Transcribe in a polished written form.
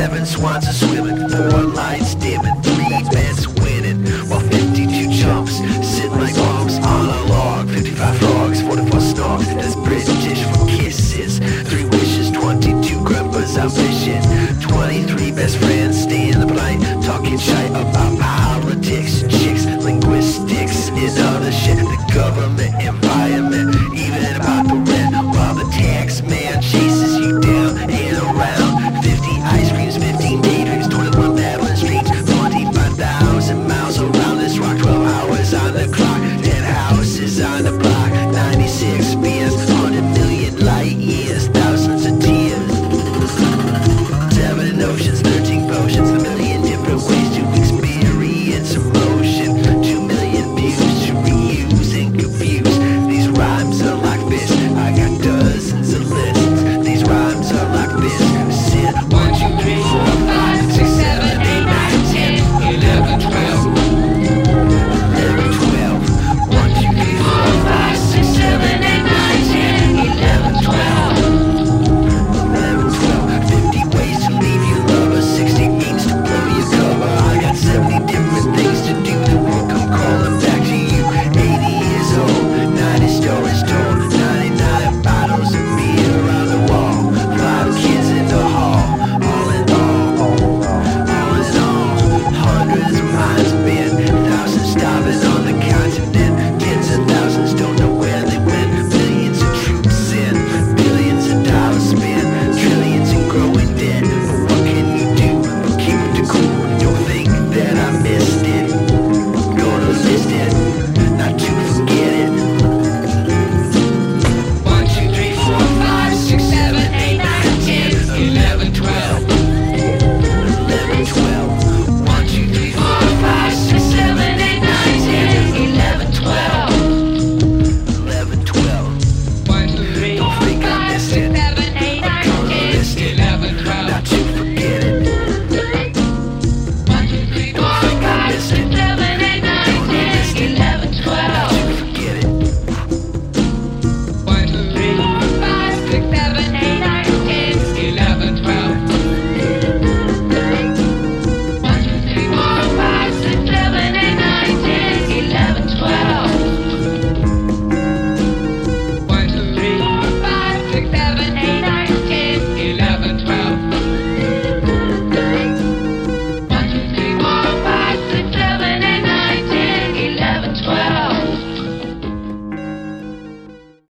7 swans are swimming, 4 lights dimming, 3 bets winning, while 52 chumps sit like bumps on a log. 55 frogs, 44 snogs, that's British for kisses. 3 wishes, 22 grandpas out fishing, 23 best friends staying up late, talking shit about politics, chicks, linguistics, and other shit. The government, environment, even about the rent, while the tax man chases you down and around. 50 ice creams, 15 daydreams, 21 battling streams, 25,000 miles around this rock, 12 hours on the clock, 10 houses on the block, 96 beers, 100 million light years, thousands of tears, 7 oceans.